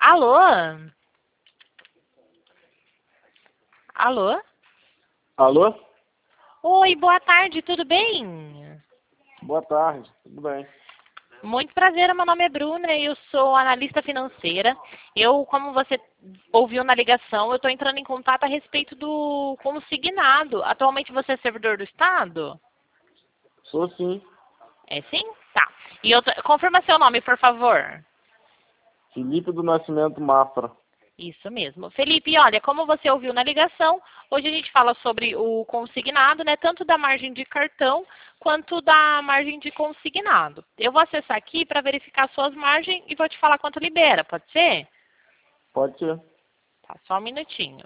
Alô? Alô? Alô? Oi, boa tarde, tudo bem? Boa tarde, tudo bem? Muito prazer, meu nome é Bruna e eu sou analista financeira. Como você ouviu na ligação, eu estou entrando em contato a respeito do consignado. Atualmente você é servidor do Estado? Sou sim, É sim? Tá. Confirma seu nome, por favor. Felipe do Nascimento Mafra. Isso mesmo. Felipe, olha, como você ouviu na ligação, hoje a gente fala sobre o consignado, né? Tanto da margem de cartão quanto da margem de consignado. Eu vou acessar aqui para verificar suas margens e vou te falar quanto libera, pode ser? Pode ser. Tá, só um minutinho.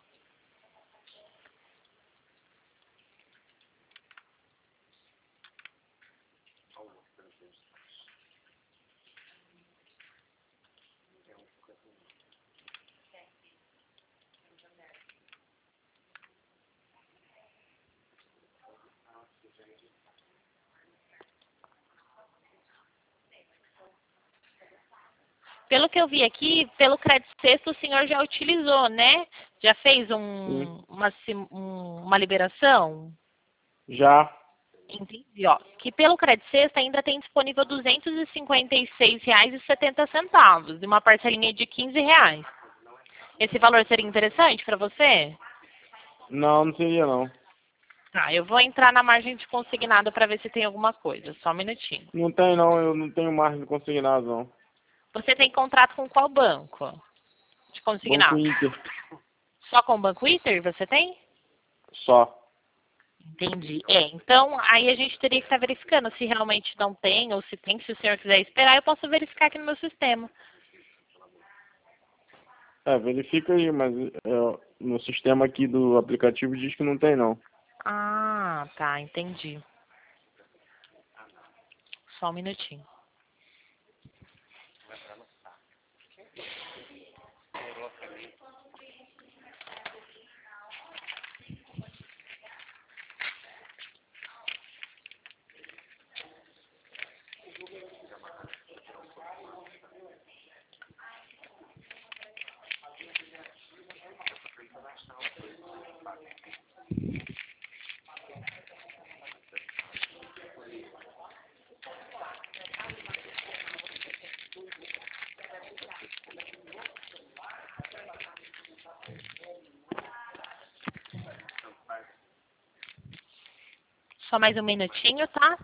Pelo que eu vi aqui, pelo crédito sexto, o senhor já utilizou, né? Já fez Sim. uma liberação? Já. Entendi, ó. Que pelo crédito sexta ainda tem disponível R$ 256,70 e uma parcelinha de R$ 15. Esse valor seria interessante para você? Não, não seria não. Tá, eu vou entrar na margem de consignado para ver se tem alguma coisa. Só um minutinho. Não tem não, eu não tenho margem consignado não. Você tem contrato com qual banco de Banco consignado? Inter, Só com o Banco Inter você tem? só. Entendi. Então aí a gente teria que estar verificando se realmente não tem ou se tem. Se o senhor quiser esperar, eu posso verificar aqui no meu sistema. Verifica aí, mas no sistema aqui do aplicativo diz que não tem não. Ah, tá, entendi. Só um minutinho. Só mais um minutinho, tá?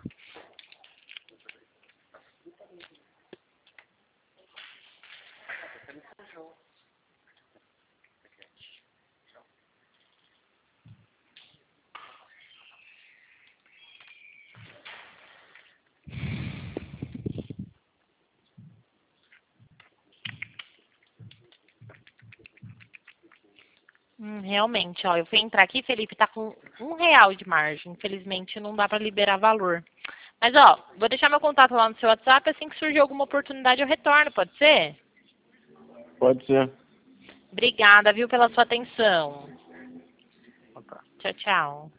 Realmente, ó, eu fui entrar aqui, Felipe, tá com R$ 1 de margem. Infelizmente não dá para liberar valor. Mas, ó, vou deixar meu contato lá no seu WhatsApp, assim que surgir alguma oportunidade eu retorno, pode ser? Pode ser. Obrigada, viu, pela sua atenção. Tchau, tchau.